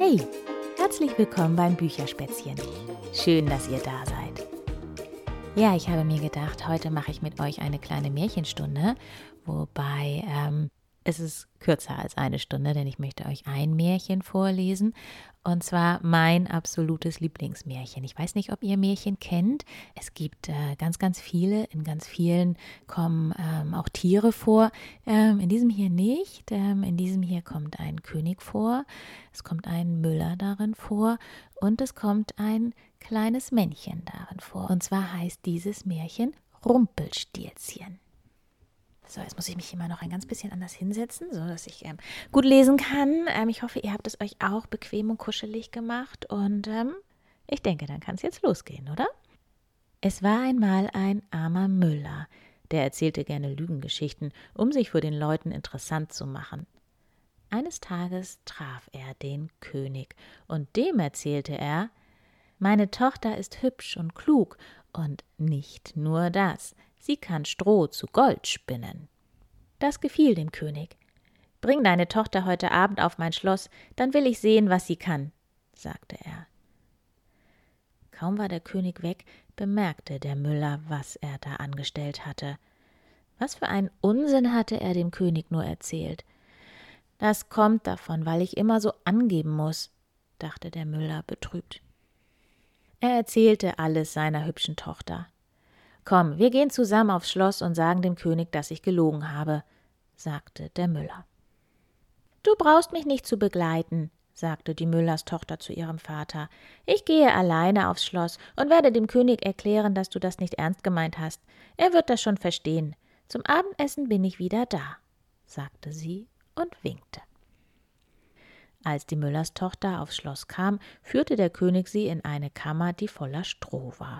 Hey, herzlich willkommen beim Bücherspätzchen. Schön, dass ihr da seid. Ja, ich habe mir gedacht, heute mache ich mit euch eine kleine Märchenstunde, wobei es ist kürzer als eine Stunde, denn ich möchte euch ein Märchen vorlesen, und zwar mein absolutes Lieblingsmärchen. Ich weiß nicht, ob ihr Märchen kennt. Es gibt ganz, ganz viele. In ganz vielen kommen auch Tiere vor. In diesem hier nicht. In diesem hier kommt ein König vor. Es kommt ein Müller darin vor. Und es kommt ein kleines Männchen darin vor. Und zwar heißt dieses Märchen Rumpelstilzchen. So, jetzt muss ich mich immer noch ein ganz bisschen anders hinsetzen, so dass ich gut lesen kann. Ich hoffe, ihr habt es euch auch bequem und kuschelig gemacht. Und ich denke, dann kann es jetzt losgehen, oder? Es war einmal ein armer Müller, der erzählte gerne Lügengeschichten, um sich vor den Leuten interessant zu machen. Eines Tages traf er den König, und dem erzählte er: Meine Tochter ist hübsch und klug, und nicht nur das, sie kann Stroh zu Gold spinnen. Das gefiel dem König. Bring deine Tochter heute Abend auf mein Schloss, dann will ich sehen, was sie kann, sagte er. Kaum war der König weg, bemerkte der Müller, was er da angestellt hatte. Was für einen Unsinn hatte er dem König nur erzählt. Das kommt davon, weil ich immer so angeben muss, dachte der Müller betrübt. Er erzählte alles seiner hübschen Tochter. Komm, wir gehen zusammen aufs Schloss und sagen dem König, dass ich gelogen habe, sagte der Müller. Du brauchst mich nicht zu begleiten, sagte die Müllerstochter zu ihrem Vater. Ich gehe alleine aufs Schloss und werde dem König erklären, dass du das nicht ernst gemeint hast. Er wird das schon verstehen. Zum Abendessen bin ich wieder da, sagte sie und winkte. Als die Müllerstochter aufs Schloss kam, führte der König sie in eine Kammer, die voller Stroh war.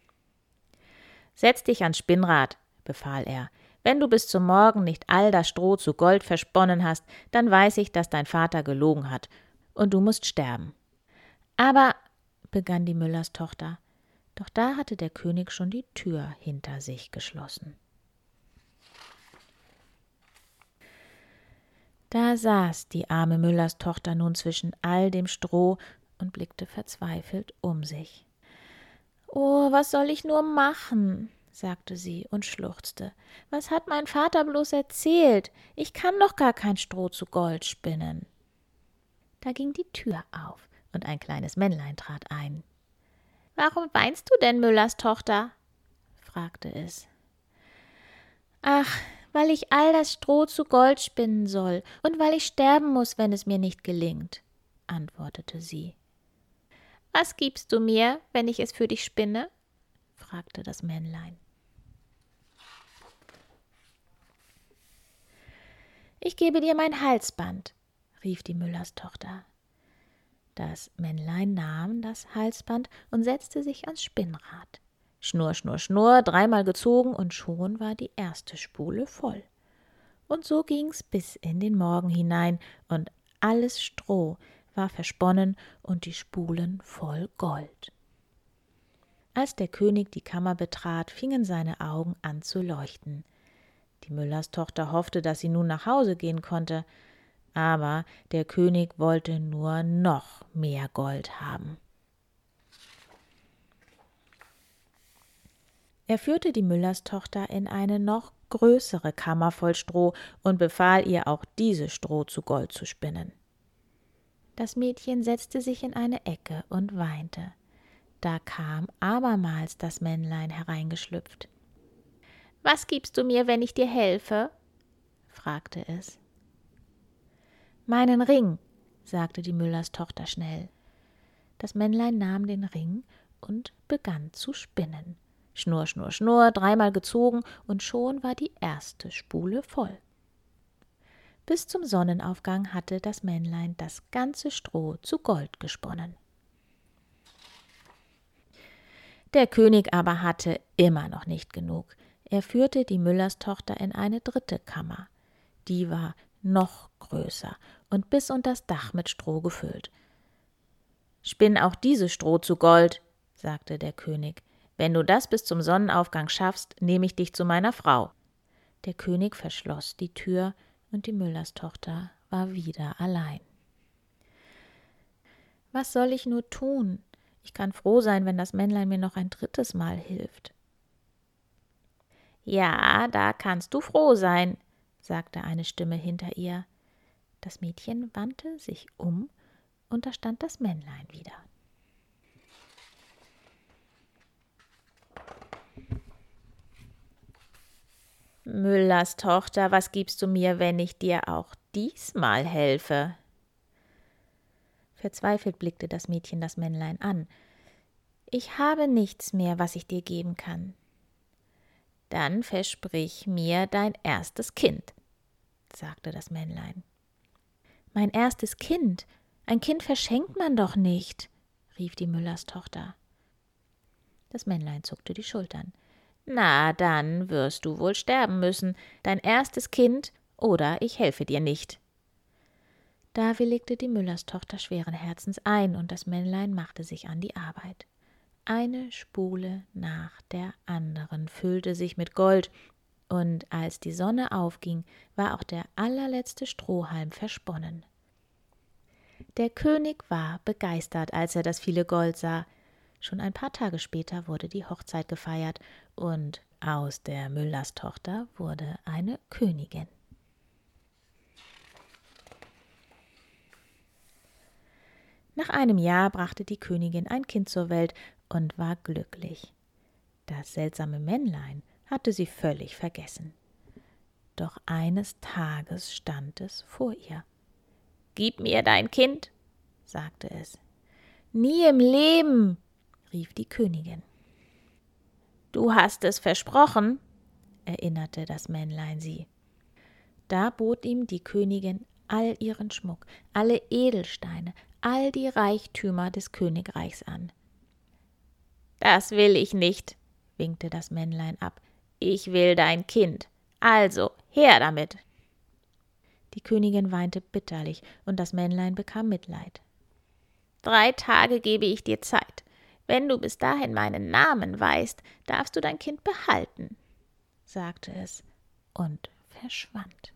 Setz dich ans Spinnrad, befahl er. Wenn du bis zum Morgen nicht all das Stroh zu Gold versponnen hast, dann weiß ich, dass dein Vater gelogen hat, und du musst sterben. Aber, begann die Müllerstochter, doch da hatte der König schon die Tür hinter sich geschlossen. Da saß die arme Müllerstochter nun zwischen all dem Stroh und blickte verzweifelt um sich. »Oh, was soll ich nur machen?« sagte sie und schluchzte. »Was hat mein Vater bloß erzählt? Ich kann doch gar kein Stroh zu Gold spinnen.« Da ging die Tür auf und ein kleines Männlein trat ein. »Warum weinst du denn, Müllers Tochter?« fragte es. »Ach, weil ich all das Stroh zu Gold spinnen soll und weil ich sterben muss, wenn es mir nicht gelingt«, antwortete sie. »Was gibst du mir, wenn ich es für dich spinne?« fragte das Männlein. »Ich gebe dir mein Halsband«, rief die Müllerstochter. Das Männlein nahm das Halsband und setzte sich ans Spinnrad. Schnurr, schnurr, schnurr, dreimal gezogen, und schon war die erste Spule voll. Und so ging's bis in den Morgen hinein, und alles Stroh war versponnen und die Spulen voll Gold. Als der König die Kammer betrat, fingen seine Augen an zu leuchten. Die Müllerstochter hoffte, dass sie nun nach Hause gehen konnte, aber der König wollte nur noch mehr Gold haben. Er führte die Müllerstochter in eine noch größere Kammer voll Stroh und befahl ihr, auch dieses Stroh zu Gold zu spinnen. Das Mädchen setzte sich in eine Ecke und weinte. Da kam abermals das Männlein hereingeschlüpft. »Was gibst du mir, wenn ich dir helfe?« fragte es. »Meinen Ring«, sagte die Müllerstochter schnell. Das Männlein nahm den Ring und begann zu spinnen. Schnurr, schnurr, schnurr, dreimal gezogen, und schon war die erste Spule voll. Bis zum Sonnenaufgang hatte das Männlein das ganze Stroh zu Gold gesponnen. Der König aber hatte immer noch nicht genug. Er führte die Müllerstochter in eine dritte Kammer. Die war noch größer und bis unters Dach mit Stroh gefüllt. »Spinn auch dieses Stroh zu Gold«, sagte der König. »Wenn du das bis zum Sonnenaufgang schaffst, nehme ich dich zu meiner Frau.« Der König verschloss die Tür, und die Müllerstochter war wieder allein. Was soll ich nur tun? Ich kann froh sein, wenn das Männlein mir noch ein drittes Mal hilft. Ja, da kannst du froh sein, sagte eine Stimme hinter ihr. Das Mädchen wandte sich um, und da stand das Männlein wieder. Müllers Tochter, was gibst du mir, wenn ich dir auch diesmal helfe? Verzweifelt blickte das Mädchen das Männlein an. Ich habe nichts mehr, was ich dir geben kann. Dann versprich mir dein erstes Kind, sagte das Männlein. Mein erstes Kind? Ein Kind verschenkt man doch nicht, rief die Müllers Tochter. Das Männlein zuckte die Schultern. Na, dann wirst du wohl sterben müssen, dein erstes Kind, oder ich helfe dir nicht. Da willigte die Müllers Tochter schweren Herzens ein, und das Männlein machte sich an die Arbeit. Eine Spule nach der anderen füllte sich mit Gold, und als die Sonne aufging, war auch der allerletzte Strohhalm versponnen. Der König war begeistert, als er das viele Gold sah. Schon ein paar Tage später wurde die Hochzeit gefeiert, und aus der Müllers Tochter wurde eine Königin. Nach einem Jahr brachte die Königin ein Kind zur Welt und war glücklich. Das seltsame Männlein hatte sie völlig vergessen. Doch eines Tages stand es vor ihr. »Gib mir dein Kind«, sagte es. »Nie im Leben«, rief die Königin. »Du hast es versprochen«, erinnerte das Männlein sie. Da bot ihm die Königin all ihren Schmuck, alle Edelsteine, all die Reichtümer des Königreichs an. »Das will ich nicht«, winkte das Männlein ab. »Ich will dein Kind. Also, her damit!« Die Königin weinte bitterlich, und das Männlein bekam Mitleid. »3 Tage gebe ich dir Zeit. Wenn du bis dahin meinen Namen weißt, darfst du dein Kind behalten«, sagte es und verschwand.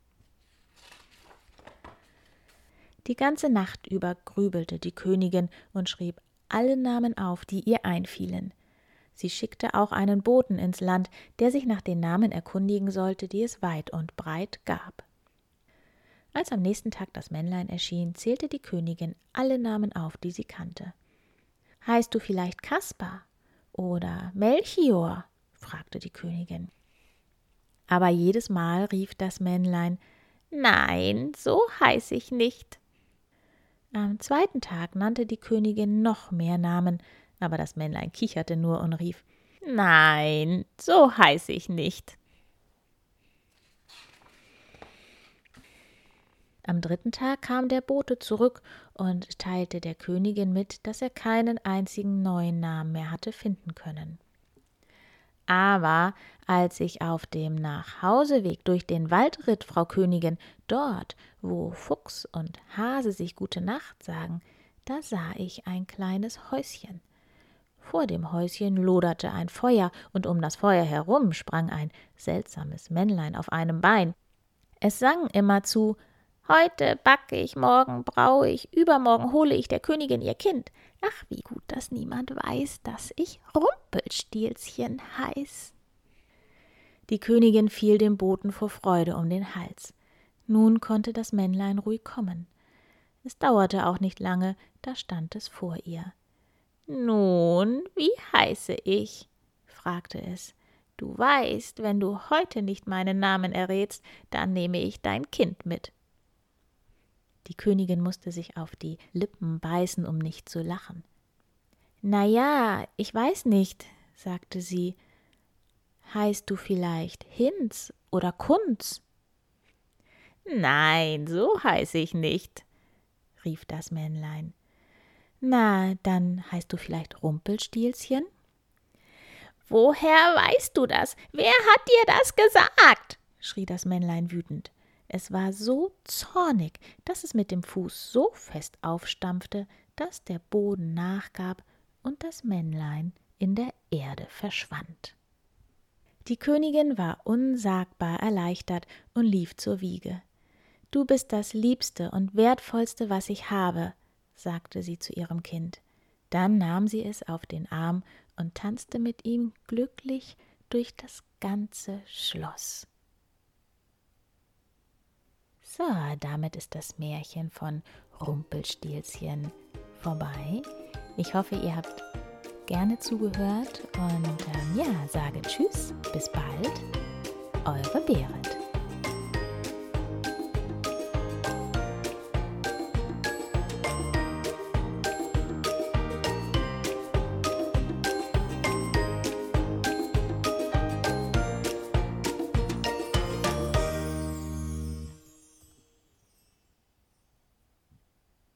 Die ganze Nacht über grübelte die Königin und schrieb alle Namen auf, die ihr einfielen. Sie schickte auch einen Boten ins Land, der sich nach den Namen erkundigen sollte, die es weit und breit gab. Als am nächsten Tag das Männlein erschien, zählte die Königin alle Namen auf, die sie kannte. »Heißt du vielleicht Kaspar oder Melchior?« fragte die Königin. Aber jedes Mal rief das Männlein: »Nein, so heiß ich nicht.« Am zweiten Tag nannte die Königin noch mehr Namen, aber das Männlein kicherte nur und rief: »Nein, so heiß ich nicht.« Am dritten Tag kam der Bote zurück und teilte der Königin mit, dass er keinen einzigen neuen Namen mehr hatte finden können. Aber als ich auf dem Nachhauseweg durch den Wald ritt, Frau Königin, dort, wo Fuchs und Hase sich gute Nacht sagen, da sah ich ein kleines Häuschen. Vor dem Häuschen loderte ein Feuer, und um das Feuer herum sprang ein seltsames Männlein auf einem Bein. Es sang immerzu: »Heute backe ich, morgen braue ich, übermorgen hole ich der Königin ihr Kind. Ach, wie gut, dass niemand weiß, dass ich Rumpelstilzchen heiß.« Die Königin fiel dem Boten vor Freude um den Hals. Nun konnte das Männlein ruhig kommen. Es dauerte auch nicht lange, da stand es vor ihr. »Nun, wie heiße ich?« fragte es. »Du weißt, wenn du heute nicht meinen Namen errätst, dann nehme ich dein Kind mit.« Die Königin musste sich auf die Lippen beißen, um nicht zu lachen. »Na ja, ich weiß nicht«, sagte sie. »Heißt du vielleicht Hinz oder Kunz?« »Nein, so heiße ich nicht«, rief das Männlein. »Na, dann heißt du vielleicht Rumpelstilzchen?« »Woher weißt du das? Wer hat dir das gesagt?« schrie das Männlein wütend. Es war so zornig, dass es mit dem Fuß so fest aufstampfte, dass der Boden nachgab und das Männlein in der Erde verschwand. Die Königin war unsagbar erleichtert und lief zur Wiege. »Du bist das Liebste und Wertvollste, was ich habe«, sagte sie zu ihrem Kind. Dann nahm sie es auf den Arm und tanzte mit ihm glücklich durch das ganze Schloss. So, damit ist das Märchen von Rumpelstilzchen vorbei. Ich hoffe, ihr habt gerne zugehört und sage Tschüss, bis bald, eure Berit.